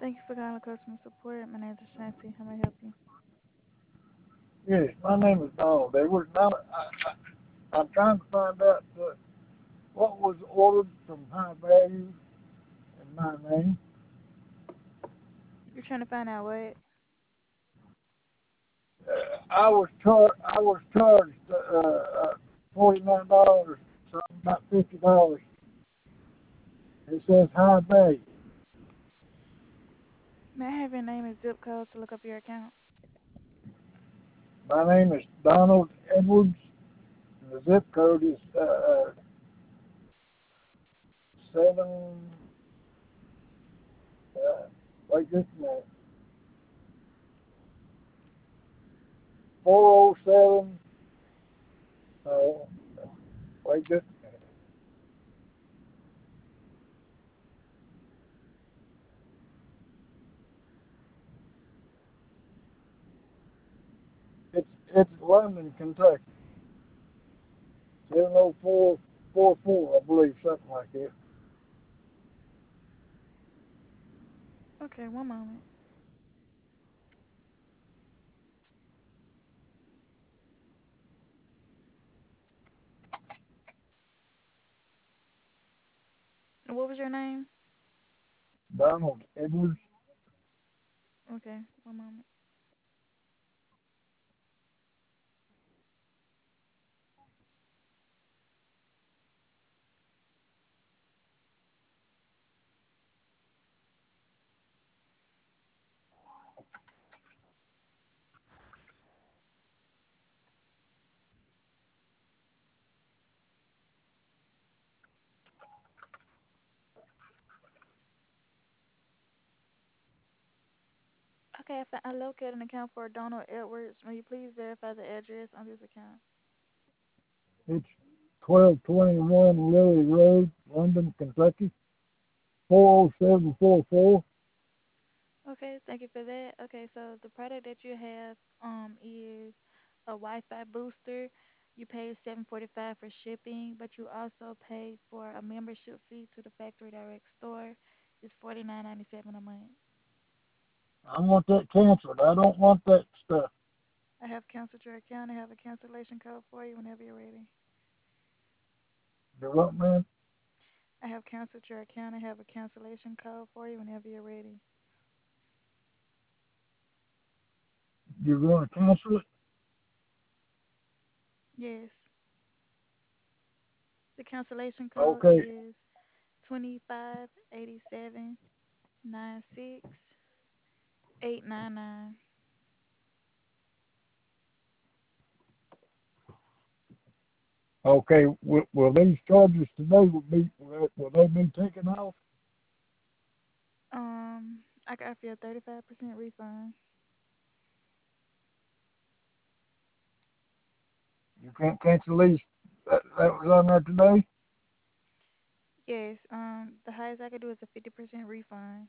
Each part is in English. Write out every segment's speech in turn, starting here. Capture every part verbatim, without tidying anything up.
Thank you for calling customer support. My name is Ashanti. How may I help you? Yes, my name is Donald Edwards. Now, I, I, I'm trying to find out uh, what was ordered from High Value in my name. You're trying to find out what? Uh, I was char- I was charged uh, uh, forty nine dollars, something about fifty dollars. It says High Value. May I have your name and zip code to look up your account? My name is Donald Edwards. And the zip code is uh, uh, seven. Uh, wait just a minute. Four oh seven. No, wait just a minute. It's it's London, Kentucky. seven oh four four four, I believe, something like that. Okay, one moment. What was your name? Donald Edwards. Okay, one moment. Okay, I, fa- I located an account for Donald Edwards. Will you please verify the address on this account? It's twelve twenty-one Lily Road, London, Kentucky. four oh seven four four. Okay, thank you for that. Okay, so the product that you have um is a Wi-Fi booster. You pay seven forty-five for shipping, but you also pay for a membership fee to the factory direct store. It's forty-nine ninety-seven a month. I want that canceled. I don't want that stuff. I have canceled your account. I have a cancellation code for you whenever you're ready. You what, man? I have canceled your account. I have a cancellation code for you whenever you're ready. You're going to cancel it? Yes. The cancellation code Okay. is twenty-five eighty-seven nine six eight nine nine. Okay. Will, will these charges today will be will, will they be taken off? Um, I got for a thirty-five percent refund. You can't cancel these. That, that was on there today. Yes, um, the highest I could do is a fifty percent refund.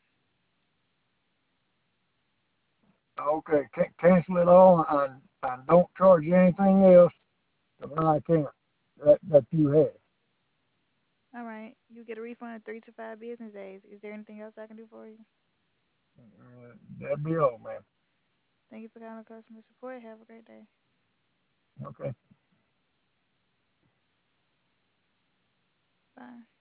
Okay. Can, cancel it all and, and don't charge you anything else to my account that that you have. All right, you get a refund in three to five business days. Is there anything else I can do for you? Uh, that'd be all, man. Thank you for calling customer support. Have a great day. Okay. Bye.